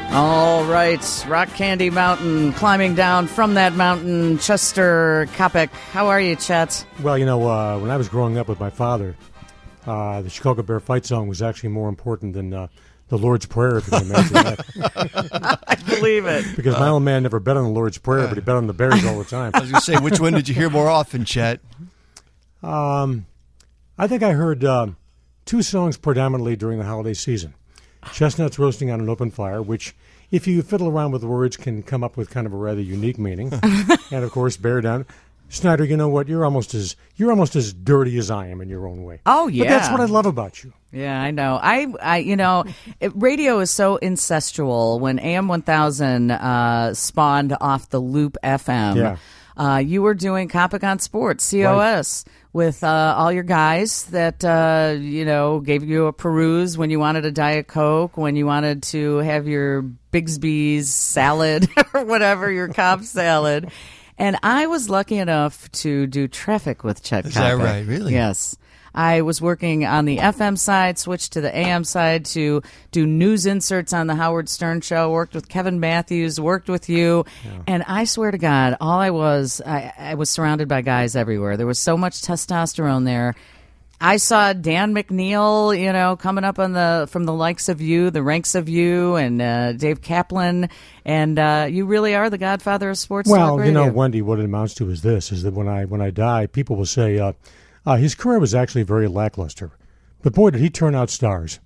All right, Rock Candy Mountain, climbing down from that mountain, Chester Kopic. How are you, Chet? Well, when I was growing up with my father, the Chicago Bear fight song was actually more important than the Lord's Prayer, if you can imagine that. I believe it. Because my old man never bet on the Lord's Prayer, but he bet on the Bears all the time. I was going to say, which one did you hear more often, Chet? I think I heard two songs predominantly during the holiday season. Chestnuts Roasting on an Open Fire, which, if you fiddle around with the words, can come up with kind of a rather unique meaning. And, of course, Bear Down. Snyder, you know what? You're almost as dirty as I am in your own way. Oh, yeah. But that's what I love about you. Yeah, I know. Radio is so incestual. When AM 1000 spawned off the Loop FM, you were doing Kopic on Sports, COS, right, with all your guys that, gave you a peruse when you wanted a Diet Coke, when you wanted to have your Bigsby's salad or whatever, your Cobb salad. And I was lucky enough to do traffic with Chet Kopic. Is that right? Really? Yes. I was working on the FM side, switched to the AM side to do news inserts on the Howard Stern Show, worked with Kevin Matthews, worked with you. Yeah. And I swear to God, I was surrounded by guys everywhere. There was so much testosterone there. I saw Dan McNeil, coming up from the likes of you, the ranks of you, and Dave Kaplan, and you really are the godfather of sports talk radio. Wendy, what it amounts to is this: is that when I die, people will say his career was actually very lackluster, but boy, did he turn out stars.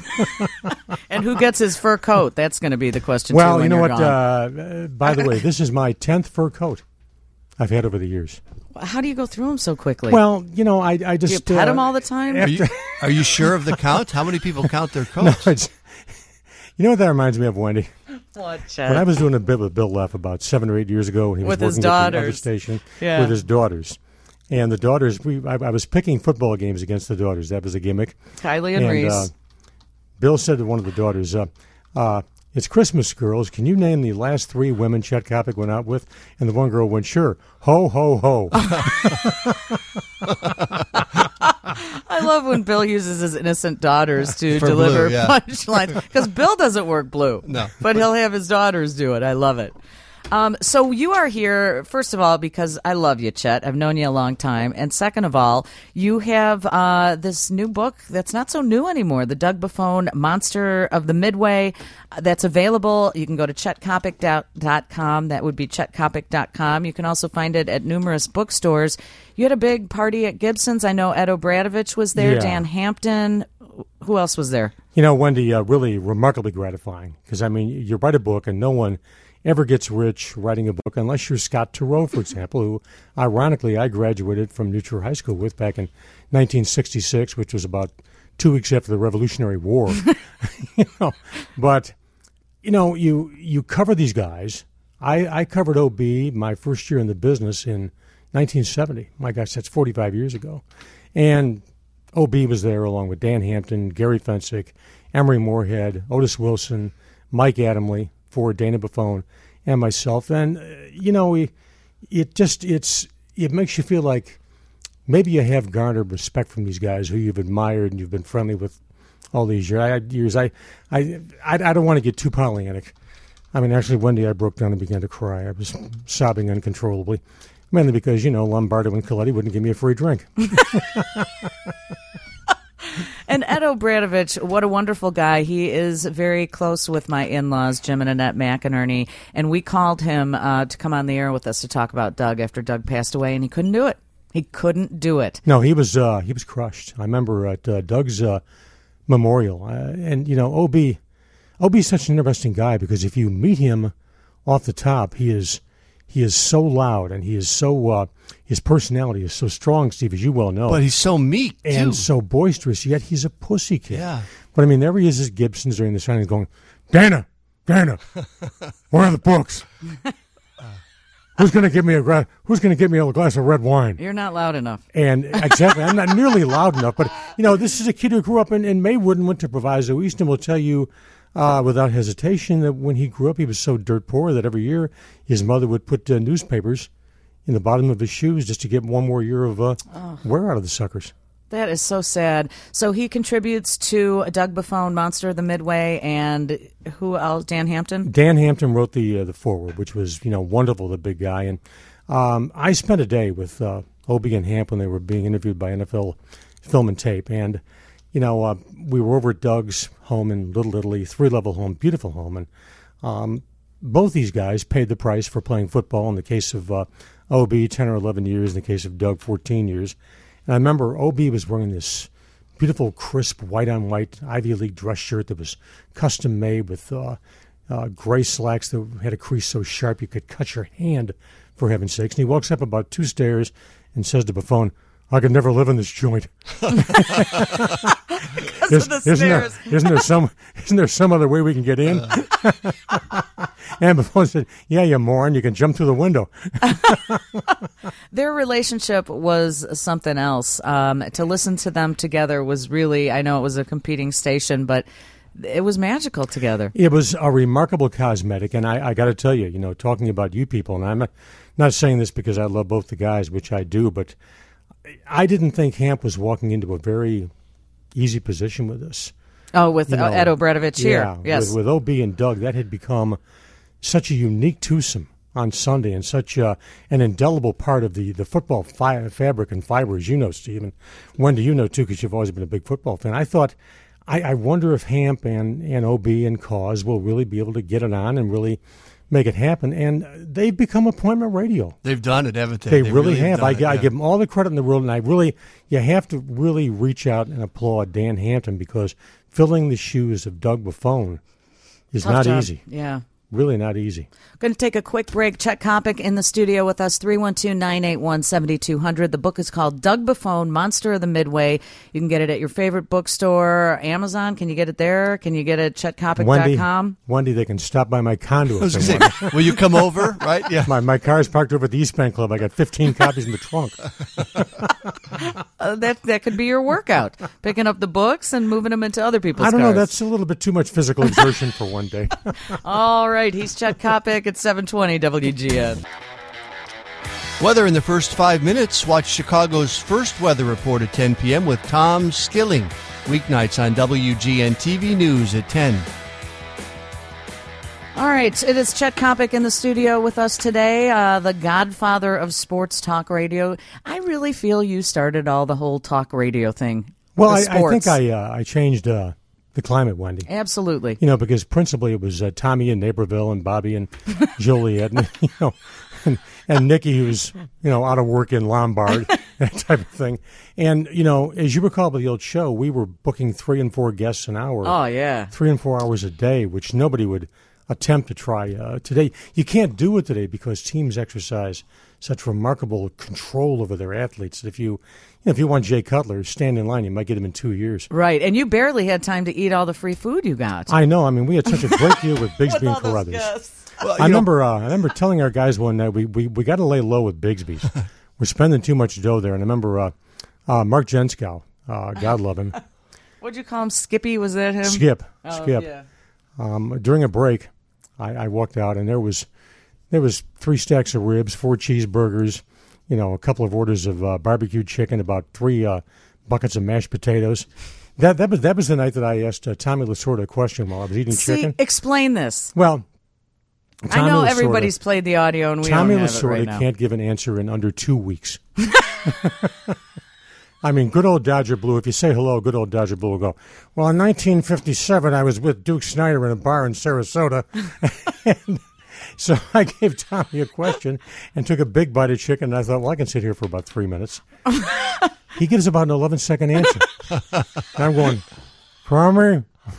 And who gets his fur coat? That's going to be the question. Well, you know what? By the way, this is my 10th fur coat I've had over the years. How do you go through them so quickly? Well, I just... Do you pet them all the time? Are you sure of the count? How many people count their coats? No, you know what that reminds me of, Wendy? What, Chet? When I was doing a bit with Bill Leff about 7 or 8 years ago, when he was working at the other station with his daughters. And the daughters, I was picking football games against the daughters. That was a gimmick. Kylie and Reese. Bill said to one of the daughters, it's Christmas, girls. Can you name the last 3 women Chet Kopic went out with? And the one girl went, sure. Ho, ho, ho. I love when Bill uses his innocent daughters to deliver punchlines. Because Bill doesn't work blue. No. But he'll have his daughters do it. I love it. So you are here, first of all, because I love you, Chet. I've known you a long time. And second of all, you have this new book that's not so new anymore, The Doug Buffone Monster of the Midway, that's available. You can go to chetkopic.com. That would be chetkopic.com. You can also find it at numerous bookstores. You had a big party at Gibson's. I know Ed O'Bradovich was there, Dan Hampton. Who else was there? Wendy, really remarkably gratifying. Because, you write a book and no one ever gets rich writing a book unless you're Scott Turow, for example, who, ironically, I graduated from New Trier High School with back in 1966, which was about 2 weeks after the Revolutionary War. But, you cover these guys. I covered OB my first year in the business in 1970. My gosh, that's 45 years ago. And OB was there along with Dan Hampton, Gary Fensick, Emery Moorhead, Otis Wilson, Mike Adamle, for Dana Buffone and myself, and it makes you feel like maybe you have garnered respect from these guys who you've admired and you've been friendly with all these years. I don't want to get too Pollyannic. Actually, one day I broke down and began to cry. I was sobbing uncontrollably, mainly because Lombardo and Coletti wouldn't give me a free drink. And Ed O'Bradovich, what a wonderful guy. He is very close with my in-laws, Jim and Annette McInerney, and we called him to come on the air with us to talk about Doug after Doug passed away, and he couldn't do it. He couldn't do it. No, he was crushed. I remember at Doug's memorial, and OB's such an interesting guy because if you meet him off the top, he is so loud and he is so his personality is so strong, Steve, as you well know. But he's so meek too. And so boisterous. Yet he's a pussy kid. Yeah. But there he is at Gibson's during the signing, going, Dana, where are the books? Who's going to give me a glass of red wine? You're not loud enough. And exactly, I'm not nearly loud enough. But this is a kid who grew up in Maywood and went to Proviso East, and will tell you without hesitation that when he grew up, he was so dirt poor that every year his mother would put newspapers in the bottom of his shoes just to get one more year of wear out of the suckers. That is so sad. So he contributes to Doug Buffone, Monster of the Midway, and who else? Dan Hampton? Dan Hampton wrote the foreword, which was, wonderful, the big guy. And I spent a day with Obie and Hamp when they were being interviewed by NFL Film and Tape. And, we were over at Doug's home in Little Italy, 3-level home, beautiful home. And both these guys paid the price for playing football. In the case of Obie, 10 or 11 years. In the case of Doug, 14 years. And I remember Obie was wearing this beautiful, crisp, white-on-white Ivy League dress shirt that was custom-made with gray slacks that had a crease so sharp you could cut your hand, for heaven's sakes. And he walks up about 2 stairs and says to Buffone, "I could never live in this joint." Isn't there some other way we can get in? And Buffone said, "Yeah, you moron, you can jump through the window." Their relationship was something else. To listen to them together was really, I know it was a competing station, but it was magical together. It was a remarkable cosmetic, and I got to tell you, talking about you people, and I'm not saying this because I love both the guys, which I do, but I didn't think Hamp was walking into a very easy position with this. Oh, with Ed O'Bradovich here. Yeah, yes. With Obie and Doug, that had become such a unique twosome on Sunday and such an indelible part of the football fabric and fiber, as you know, Steve. And Wendy, you know, too, because you've always been a big football fan. I thought, I wonder if Hamp and Obie and Cause will really be able to get it on and really make it happen. And they've become appointment radio. They've done it, haven't they? They really have. I give them all the credit in the world, and you have to really reach out and applaud Dan Hampton, because filling the shoes of Doug Buffone is Tough not job. easy. Yeah. Really not easy. Going to take a quick break. Chet Kopic in the studio with us, 312-981-7200. The book is called Doug Buffone, Monster of the Midway. You can get it at your favorite bookstore, Amazon. Can you get it there? Can you get it at chetkopic.com? Wendy, they can stop by my condo. I was going to say, will you come over? Right? Yeah. My car's parked over at the East Bank Club. I got 15 copies in the trunk. That could be your workout, picking up the books and moving them into other people's I don't know. cars. That's a little bit too much physical exertion for one day. All right. He's Chet Kopic at 720 WGN. Weather in the first 5 minutes. Watch Chicago's first weather report at 10 p.m. with Tom Skilling. Weeknights on WGN TV News at 10. All right, it is Chet Kopic in the studio with us today, the godfather of sports talk radio. I really feel you started all the whole talk radio thing. Well, I think I changed the climate, Wendy. Absolutely. Because principally it was Tommy in Naperville and Bobby and Joliet, and Nikki, who's out of work in Lombard, that type of thing. And as you recall by the old show, we were booking 3 and 4 guests an hour. Oh yeah, 3 and 4 hours a day, which nobody would attempt to try today. You can't do it today because teams exercise such remarkable control over their athletes that if you want Jay Cutler, stand in line, you might get him in 2 years. Right, and you barely had time to eat all the free food you got. I know. I mean, we had such a great deal with Bigsby and Carruthers. Well, I remember telling our guys one night we got to lay low with Bigsby's. We're spending too much dough there. And I remember Mark Jenskow, God love him. What'd you call him? Skippy? Was that him? Skip. Yeah. During a break, I walked out and there was 3 stacks of ribs, 4 cheeseburgers, a couple of orders of barbecued chicken, about 3 buckets of mashed potatoes. That was the night that I asked Tommy Lasorda a question while I was eating chicken. Explain this. Well, I know everybody's played the audio and we Tommy don't have Lasorda it right now. can't give an answer in under 2 weeks. I mean, good old Dodger Blue, if you say hello, good old Dodger Blue will go, well, in 1957, I was with Duke Snyder in a bar in Sarasota. And so I gave Tommy a question and took a big bite of chicken, and I thought, well, I can sit here for about 3 minutes. He gives about an 11-second answer. And I'm going, Tommy,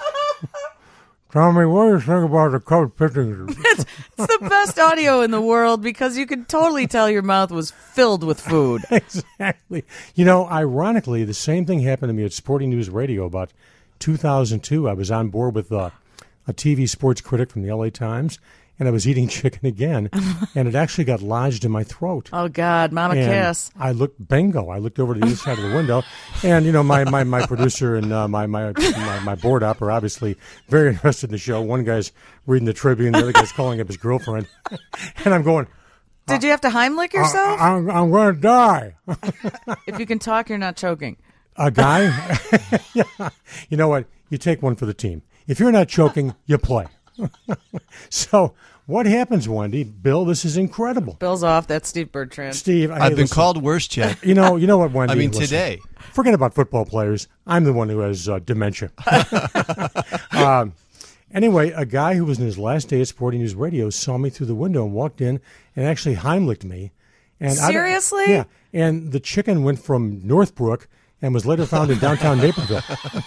what do you think about the Cubs pitching? It's the best audio in the world because you could totally tell your mouth was filled with food. Exactly. Ironically, the same thing happened to me at Sporting News Radio about 2002. I was on board with a TV sports critic from the LA Times, and I was eating chicken again, and it actually got lodged in my throat. Oh, God, Mama Kiss. I looked over to the other side of the window, and, my producer and my board op are obviously very interested in the show. One guy's reading the Tribune, the other guy's calling up his girlfriend, and I'm going, did you have to Heimlich yourself? I'm going to die. If you can talk, you're not choking. A guy, yeah, you know what? You take one for the team. If you're not choking, you play. So what happens, Wendy? Bill, this is incredible. Bill's off. That's Steve Bertrand. Steve, I've been called worse, Chet. You know what, Wendy? I mean, listen, today. Forget about football players. I'm the one who has dementia. Anyway, a guy who was in his last day at Sporting News Radio saw me through the window and walked in and actually Heimlicked me. And Seriously? Yeah. And the chicken went from Northbrook and was later found in downtown Naperville.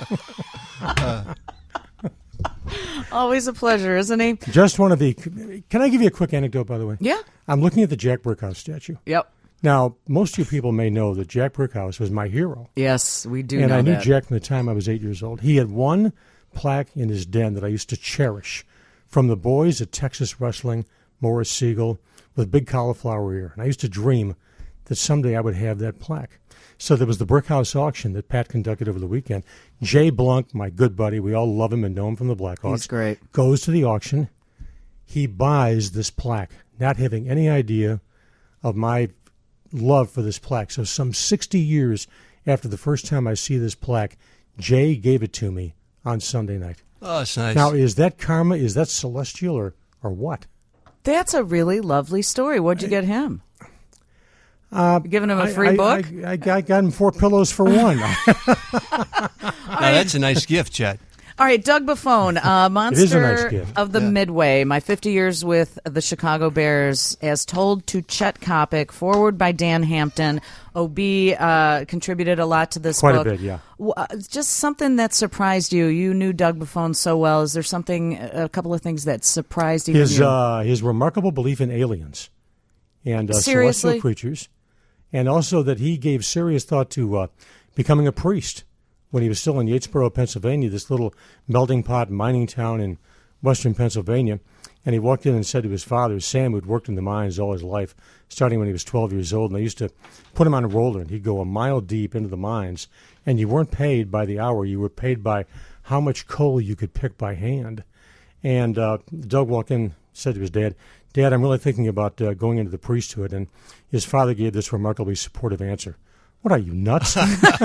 Always a pleasure, isn't he? Just one of the. Can I give you a quick anecdote, by the way? Yeah. I'm looking at the Jack Brickhouse statue. Yep. Now, most of you people may know that Jack Brickhouse was my hero. Yes, we do And know I knew that. Jack from the time I was 8 years old. He had one plaque in his den that I used to cherish from the boys at Texas Wrestling, Morris Siegel, with big cauliflower ear. And I used to dream that someday I would have that plaque. So there was the Brickhouse auction that Pat conducted over the weekend. Jay Blunk, my good buddy, we all love him and know him from the Blackhawks. He's great. Goes to the auction. He buys this plaque, not having any idea of my love for this plaque. So some 60 years after the first time I see this plaque, Jay gave it to me on Sunday night. Oh, that's nice. Now, is that karma? Is that celestial or what? That's a really lovely story. What'd you get him? You giving him a free book? I got him 4 pillows for one. Now, that's a nice gift, Chet. All right, Doug Buffone, monster is a nice gift. of the Midway, my 50 years with the Chicago Bears, as told to Chet Kopic, forward by Dan Hampton. OB contributed a lot to this Quite book. a bit, yeah. Just something that surprised you. You knew Doug Buffone so well. Is there a couple of things that surprised you? His remarkable belief in aliens and celestial creatures, and also that he gave serious thought to becoming a priest when he was still in Yatesboro, Pennsylvania, this little melting pot mining town in western Pennsylvania. And he walked in and said to his father, Sam, who'd worked in the mines all his life, starting when he was 12 years old, and they used to put him on a roller, and he'd go a mile deep into the mines, and you weren't paid by the hour. You were paid by how much coal you could pick by hand. And Doug walked in, said to his dad, Dad, I'm really thinking about going into the priesthood. And his father gave this remarkably supportive answer. What are you, nuts?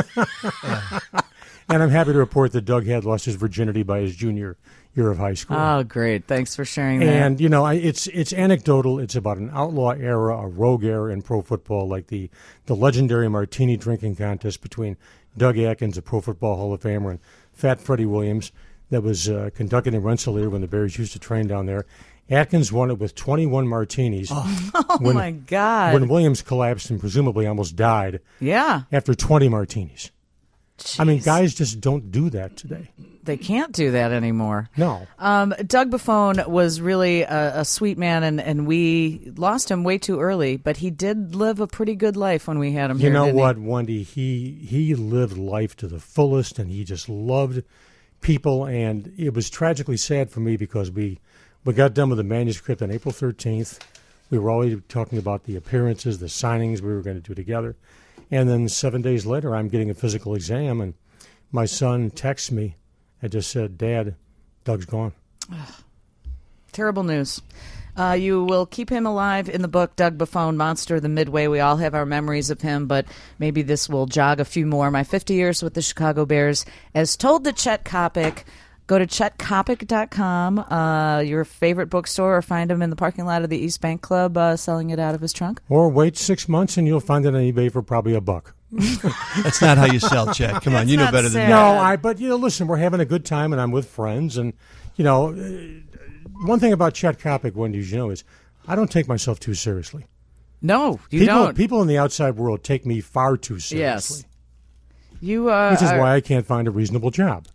And I'm happy to report that Doug had lost his virginity by his junior year of high school. Oh, great. Thanks for sharing that. And, you know, it's anecdotal. It's about an outlaw era, a rogue era in pro football, like the legendary martini drinking contest between Doug Atkins, a Pro Football Hall of Famer, and Fat Freddie Williams that was conducted in Rensselaer when the Bears used to train down there. Atkins won it with 21 martinis. Oh, my God. When Williams collapsed and presumably almost died after 20 martinis. Jeez. I mean, guys just don't do that today. They can't do that anymore. No. Doug Buffone was really a sweet man, and we lost him way too early, but he did live a pretty good life when we had him here. You know didn't what, Wendy? He lived life to the fullest, and he just loved people, and it was tragically sad for me because we got done with the manuscript on April 13th. We were already talking about the appearances, the signings we were going to do together. And then 7 days later, I'm getting a physical exam, and my son texts me and just said, Dad, Doug's gone. Terrible news. You will keep him alive in the book, Doug Buffone, Monster of the Midway. We all have our memories of him, but maybe this will jog a few more. My 50 years with the Chicago Bears, as told to Chet Kopic. Go to chetkopic.com, your favorite bookstore, or find him in the parking lot of the East Bank Club selling it out of his trunk. Or wait 6 months and you'll find it on eBay for probably $1. That's not how you sell, Chet. Come on, you know better than that. No, but listen, we're having a good time and I'm with friends. And, one thing about Chet Kopic, Wendy, as you know, is I don't take myself too seriously. No, you don't. People in the outside world take me far too seriously. Yes. You, which is why I can't find a reasonable job.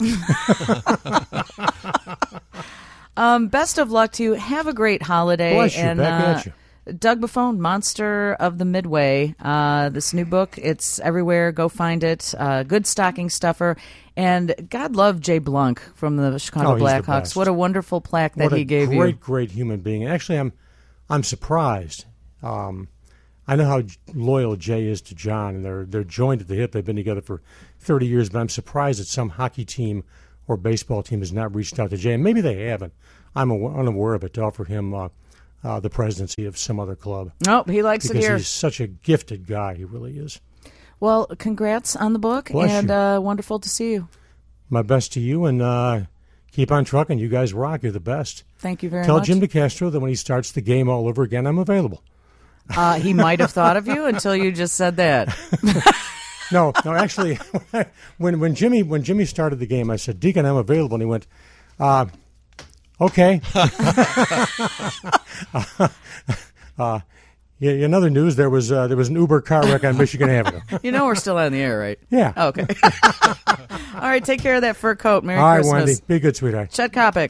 Best of luck to you. Have a great holiday. Bless you. Back at you. Doug Buffone, Monster of the Midway. This new book, it's everywhere. Go find it. Good stocking stuffer. And God love Jay Blunk from the Chicago Blackhawks. What a wonderful plaque that he gave you. Great human being. And actually, I'm surprised. I know how loyal Jay is to John, and they're joined at the hip. They've been together for 30 years, but I'm surprised that some hockey team or baseball team has not reached out to Jay. And maybe they haven't. I'm unaware of it, to offer him the presidency of some other club. Nope, he likes it here. Because he's such a gifted guy. He really is. Well, congrats on the book, Bless and you. wonderful to see you. My best to you, and keep on trucking. You guys rock. You're the best. Thank you very Tell much. Jim DeCastro that when he starts the game all over again, I'm available. He might have thought of you until you just said that. No, actually, when Jimmy started the game, I said, Deacon, I'm available, and he went, okay. In other news, there was an Uber car wreck on Michigan Avenue. You know we're still on the air, right? Yeah. Okay. All right, take care of that fur coat. Merry All right, Christmas. Wendy. Be good, sweetheart. Chet Kopic.